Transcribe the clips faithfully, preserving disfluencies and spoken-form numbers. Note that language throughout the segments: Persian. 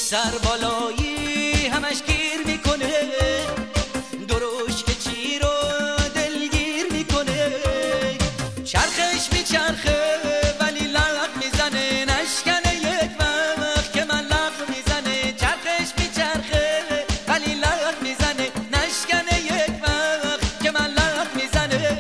سر بالایی همش گیر میکنه، دروش که چی رو دلگیر میکنه. چرخش میچرخه ولی لغ میزنه، نشکنه یک وقت که من لغ میزنه. چرخش میچرخه ولی لغ میزنه، نشکنه یک وقت که من لغ میزنه.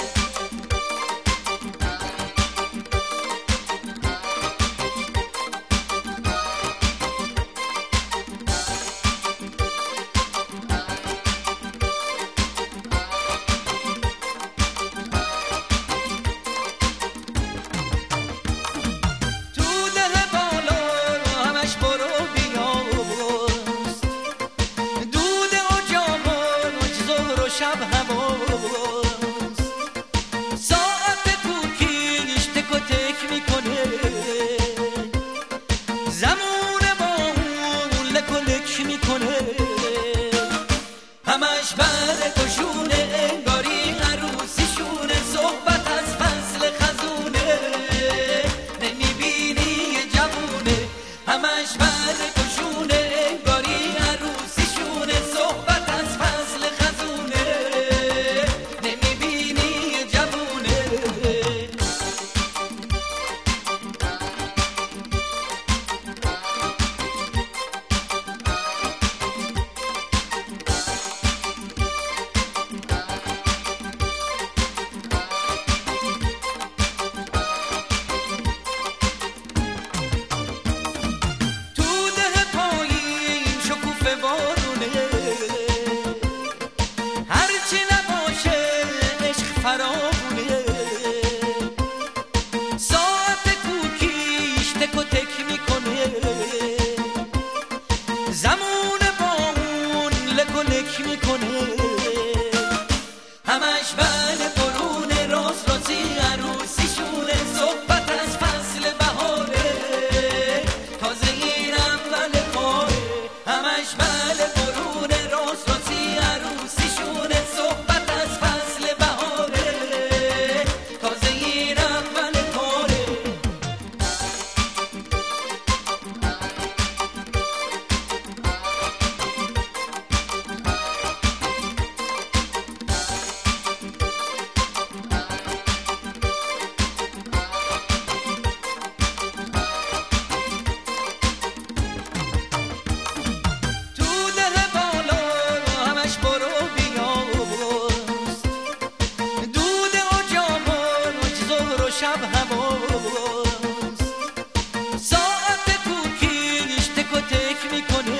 شب هواست ساعت کوکیش تک و تک میکنه، زمون با اون لک و لک میکنه. همش بر کشونه انگاری عروسیشونه، صحبت از فصل خزونه، نمیبینی یه جوونه. همش بر کشونه انگاری عروسیشونه، صحبت از فصل خزونه. فراغونه ساعت کوکیش تک و تک میکنه، زمون با اون لک و لک میکنه. همش بل قرونه راست راستی عروسیشونه، صحبت از فصل بهاره، تازه این اول کاره. همش بل قرونه راست راستی عروسیشونه، صحبت از فصل بهاره. شب هواست ساعت کوکیش تک و تک میکنه،